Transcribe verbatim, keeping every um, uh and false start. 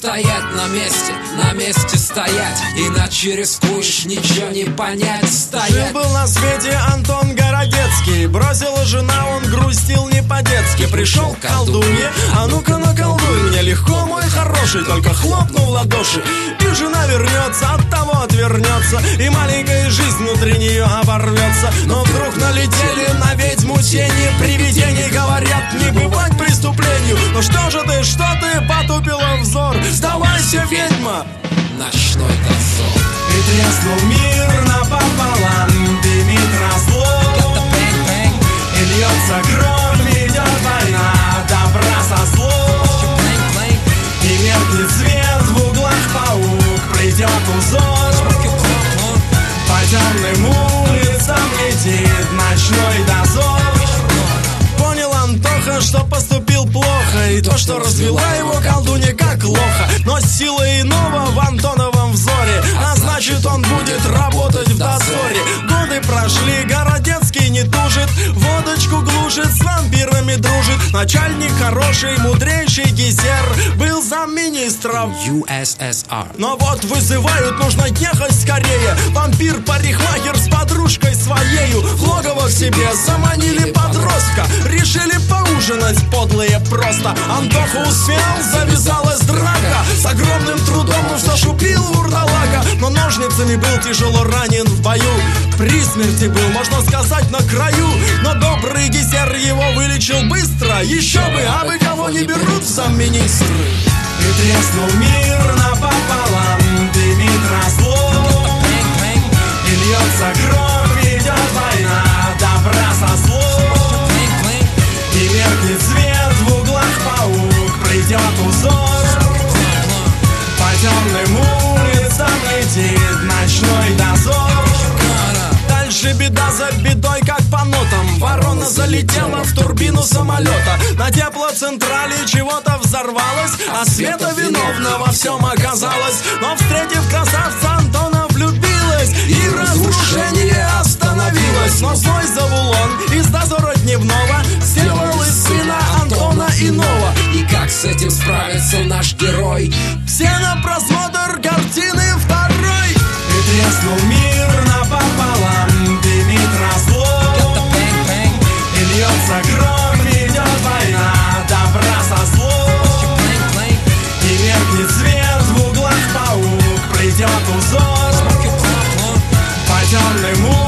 стоять на месте, на месте стоять, иначе рискуешь ничего не понять. Стоять. Жил-был на свете Антон Городецкий, бросила жена, он грустил не по-детски. Пришел к колдунье, а ну-ка наколдуй мне легко, мой хороший, только хлопнул в ладоши, и жена вернется, от того отвернется, и маленькая жизнь внутри нее оборвется. Но вдруг налетели на ведьму тени, привидений говорят, не бывать преступлению. Ну что же ты, что ты, потупила взор, сдавайся, ведьма! Ночной дозор. И треснул мир напополам, дымит разлом, и льется кровь, идет война, добра со злом. И меркнет свет в углах паук, придет узор, по темным улицам летит ночной дозор. Понял Антоха, что поступил плохо, и то, что развела его колдунья как лоха. Но сила иного в Антоновом взоре, а значит он будет работать в дозоре. Годы прошли, Городецкий не тужит, водочку глушит, с вампирами дружит. Начальник хороший, мудрейший Гизер, был замминистров ю эс эс ар. Но вот вызывают, нужно ехать скорее. Вампир-парикмахер с подружкой своею в логово к себе заманили подростка. Решили поужинать подлые просто. Антоха успел, завязалась драка. С огромным трудом, ну что ж, убил вурдалака. Но ножницами был тяжело ранен в бою. При смерти был, можно сказать, на краю. Но добрый Гизер его вылечил быстро. Еще бы, а бы кого не берут в замминистры. И треснул мир напополам, дымит разлом, и льется кровь, идет война, добра со злом. И меркнет свет в углах паук, придет узор, по темным улицам летит ночной дозор. Дальше беда за бедой, как по нотам. Ворона залетела в турбину самолета. На теплоцентрале чего-то взорвалось, а Света виновна во всем оказалась. Но встретив красавца, Антона влюбилась, и разрушение остановилось. Но злой Завулон из дозора дневного сделал из сына Антона иного. И как с этим справится наш герой? Все на просмотр картины второй. И треснул мир напополам, дымит разлом, и льется кровь, идет война, добра со злом. И меркнет свет в углах паук, придет узор, по темным улицам